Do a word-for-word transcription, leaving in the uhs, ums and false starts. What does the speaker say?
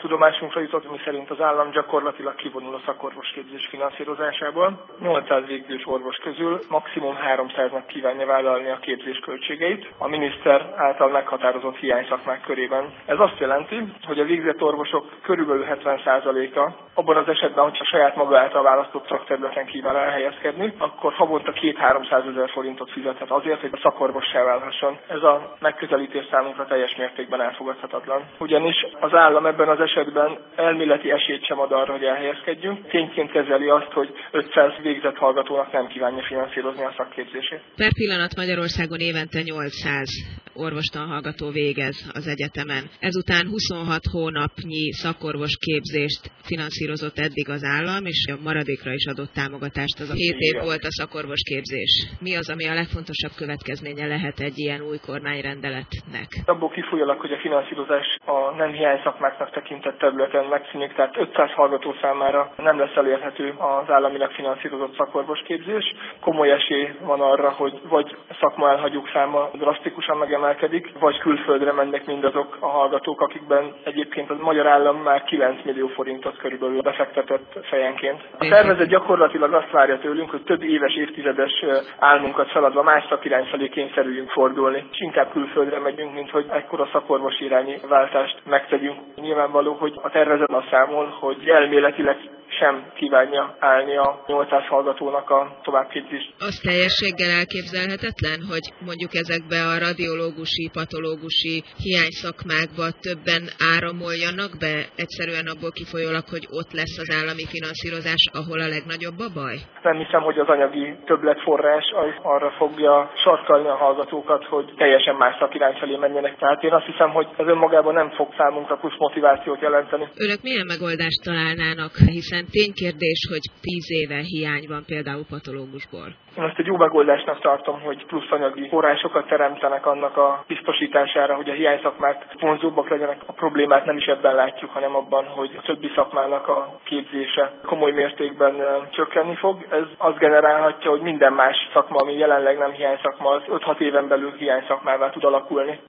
tudomásunkra jutott, mi szerint az állam gyakorlatilag kivonul a szakorvosképzés finanszírozásából. nyolcszáz végzős orvos közül maximum háromszáznak kívánja vállalni a képzés költségeit a miniszter által meghatározott hiányszakmák körében. Ez azt jelenti, hogy a végzett orvosok körülbelül hetven százaléka abban az esetben, hogyha saját maga által választott szakterületen kíván elhelyezkedni, akkor havonta két-háromszázezer forintot fizethet azért, hogy a szakorvossá válhasson. Ez a megközelítés számunkra teljes mértékben elfogadhatatlan. Ugyanis az állam ebben az esetben elméleti esélyt sem ad arra, hogy elhelyezkedjünk. Tényként kezeli azt, hogy ötszáz végzett hallgatónak nem kívánja finanszírozni a szakképzését. Per pillanat Magyarországon évente nyolcszáz orvostanhallgató végez az egyetemen. Ezután huszonhat hónapnyi szakorvos képzést finanszírozott eddig az állam, és a maradékra is adott támogatást. Az a hét év volt a szakorvos képzés. Mi az, ami a legfontosabb következménye lehet egy ilyen új kormányrendeletnek? Abból kifolyólag, hogy a finanszírozás a nem hiányszakmáknak tekintett területen megszűnik, tehát ötszáz hallgató számára nem lesz elérhető az államilag finanszírozott szakorvosképzés. Komoly esély van arra, hogy vagy szakma elhagyók száma drasztikusan megemelkedik, vagy külföldre mennek mindazok a hallgatók, akikben egyébként a magyar állam már kilenc millió forintot körülbelül befektetett fejenként. A szervezet gyakorlatilag azt várja tőlünk, hogy több éves, évtizedes álmunkat feladva más szakirány felé kényszerüljünk fordulni, és inkább külföldre megyünk, mint hogy ekkora szakorvos irányi váltást megtegyünk. Nyilvánvaló, hogy a tervezet azt számol, hogy elméletileg sem kívánja állni a nyolcszáz hallgatónak a továbbképzést. Az teljességgel elképzelhetetlen, hogy mondjuk ezekbe a radiológusi, patológusi hiányszakmákba többen áramoljanak be, egyszerűen abból kifolyólag, hogy ott lesz az állami finanszírozás, ahol a legnagyobb a baj? Nem hiszem, hogy az anyagi többletforrás az arra fogja sarkalni a hallgatókat, hogy teljesen más szakirány felé menjenek. Tehát én azt hiszem, hogy ez önmagában nem fog számunkra plusz motivációt jelenteni. Önök milyen megoldást találnának, hiszen ténykérdés, hogy tíz éve hiány van például patológusból? Én azt egy jó megoldásnak tartom, hogy plusz anyagi forrásokat teremtenek annak a biztosítására, hogy a hiányszakmák vonzóbbak legyenek. A problémát nem is ebben látjuk, hanem abban, hogy a többi szakmának a képzése komoly mértékben csökkenni fog. Ez azt generálhatja, hogy minden más szakma, ami jelenleg nem hiányszakma, az öt-hat éven belül hiányszakmává tud alakulni.